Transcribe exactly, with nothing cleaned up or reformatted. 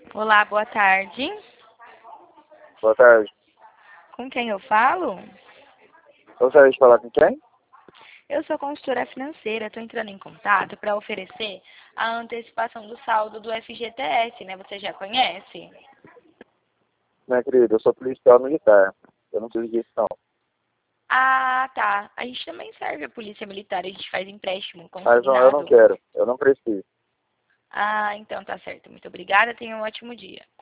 Olá, boa tarde. Boa tarde. Com quem eu falo? Gostaria de falar com quem? Eu sou consultora financeira, estou entrando em contato para oferecer a antecipação do saldo do F G T S, né? Você já conhece? Minha querida, eu sou policial militar. Eu não preciso disso, não. Ah, tá. A gente também serve a polícia militar, a gente faz empréstimo Mas não, eu não consignado. quero. Eu não preciso. Ah, então tá certo. Muito obrigada, tenha um ótimo dia.